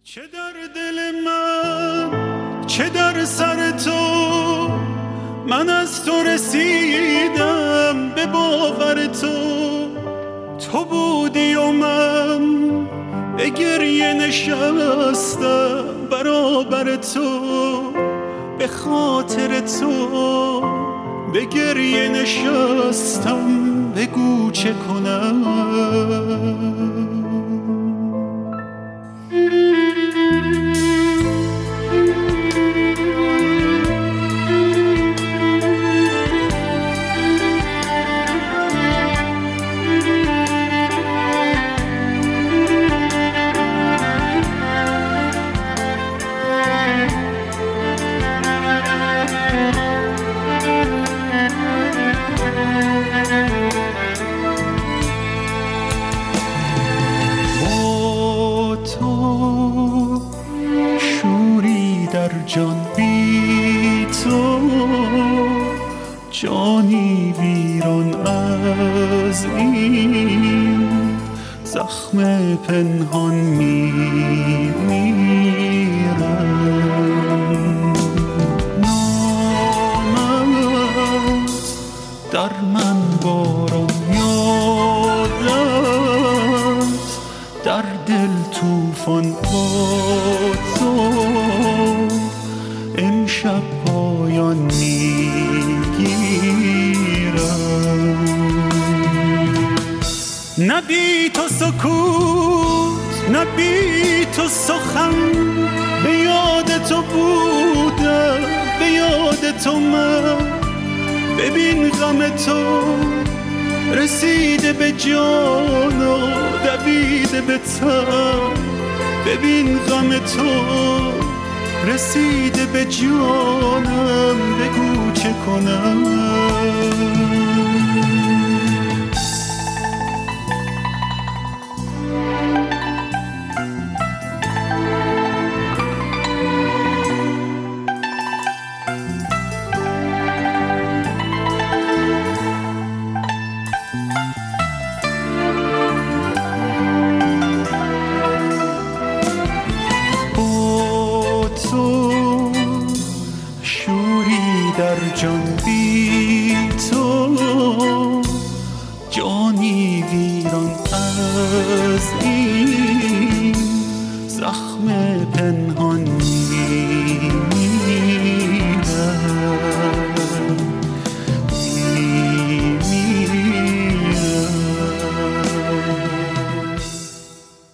چه در دل من چه در سر تو، من از تو رسیدم به باور تو بودی و من به گریه نشستم برابر تو، به خاطر تو به گریه نشستم، بگو چه کنم. در جان بی تو جانی ویران از این زخم پنهان میمیرم. نامت در من باران یادت در دل توفان با تو امشب پایان میگیرم. نه بی تو سکوت نه بی تو سخن، به یاد تو بودم به یاد تو من، ببین غم تو رسیده به جان و دویده به تن، ببین غم تو رسیده به جانم، بگو چه کنم. در جان بی تو جانی ویران از این زخم پنهان